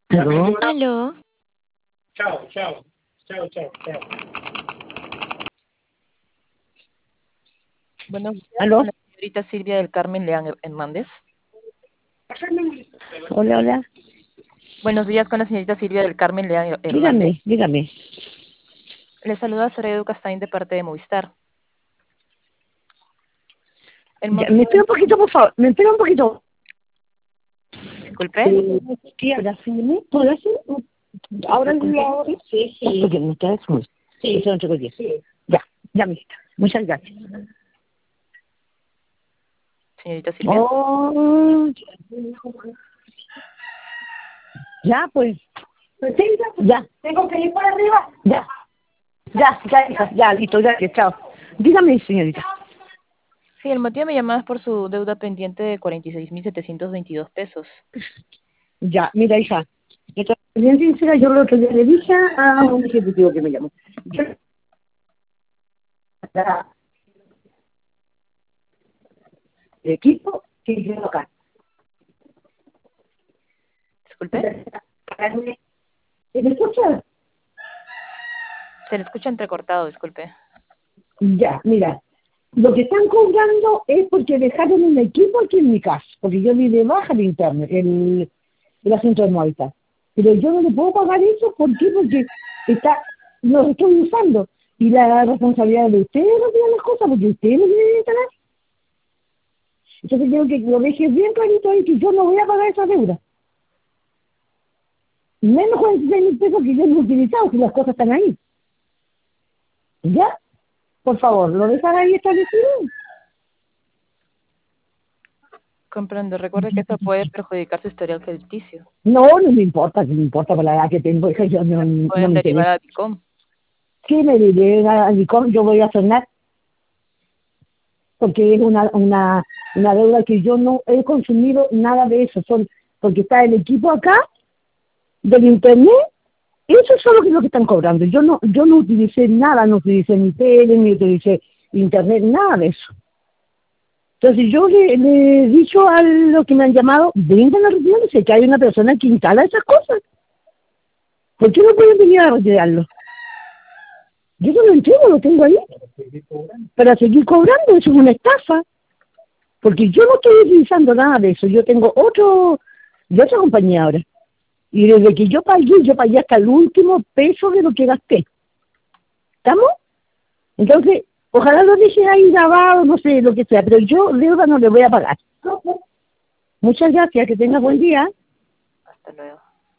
¿Aló? Aló, Chao, chao, chao, chao, chao. buenos días ¿Aló? con la señorita Silvia del Carmen Leán Hernández. Hola, hola. Buenos días con la señorita Silvia del Carmen Leán Hernández. Dígame, dígame. Le saluda Soredo Castain de parte de Movistar. El Ya, me motivo espera un poquito, por favor. Me espera un poquito. disculpe, ¿Qué hablas? ¿Puedo hacer? Ahora disculpe, sí, sí. Porque me queda muy. Sí, son 8:10. Sí. Ya, ya, mijita. Muchas gracias. señorita Silvia. Oh, ya, pues. Ya. ¿Tengo que ir por arriba? Ya. Ya, hija. Ya, listo, gracias, chao. Dígame, señorita. Sí, el motivo de mi llamada es por su deuda pendiente de 46.722 pesos. Ya, mira, hija. Bien sincera, yo el otro día le dije a un ejecutivo que me llamó. El equipo que yo acá. Disculpe, ¿Me escuchas? se le escucha entrecortado, disculpe. Ya, mira. Lo que están cobrando es porque dejaron un equipo aquí en mi casa, porque yo di de baja el internet, el asunto de Movistar. Pero yo no le puedo pagar eso, ¿por qué? Porque lo estoy usando. Y la responsabilidad de ustedes no tienen las cosas, porque ustedes no tienen internet. Entonces quiero que lo dejes bien clarito ahí, que yo no voy a pagar esa deuda. Menos 46.000 pesos que yo no he utilizado, si las cosas están ahí. ¿Ya? Por favor, ¿lo dejan ahí establecido? Comprendo, recuerde que esto puede perjudicar su historial crediticio. No, no me importa, no me importa por la edad que tengo, eso yo no Pueden me derivar interesa. a DICOM. ¿Qué me diré a Licom? Yo voy a hacer nada, porque es una deuda que yo no he consumido nada de eso, porque está el equipo acá, del internet, eso es solo lo que están cobrando. Yo no utilicé nada, no utilicé ni tele, ni utilicé internet, nada de eso. Entonces yo le he dicho a los que me han llamado, vengan a retirarlo, sé que hay una persona que instala esas cosas. ¿Por qué no pueden venir a retirarlo? Yo no lo entrego, lo tengo ahí. Para seguir cobrando, eso es una estafa. Porque yo no estoy utilizando nada de eso. Yo tengo de otra compañía ahora. Y desde que yo pagué hasta el último peso de lo que gasté. ¿Estamos? Entonces, ojalá lo dejen ahí grabado, no sé, lo que sea. Pero yo deuda no le voy a pagar. Muchas gracias, que tenga buen día. Hasta luego.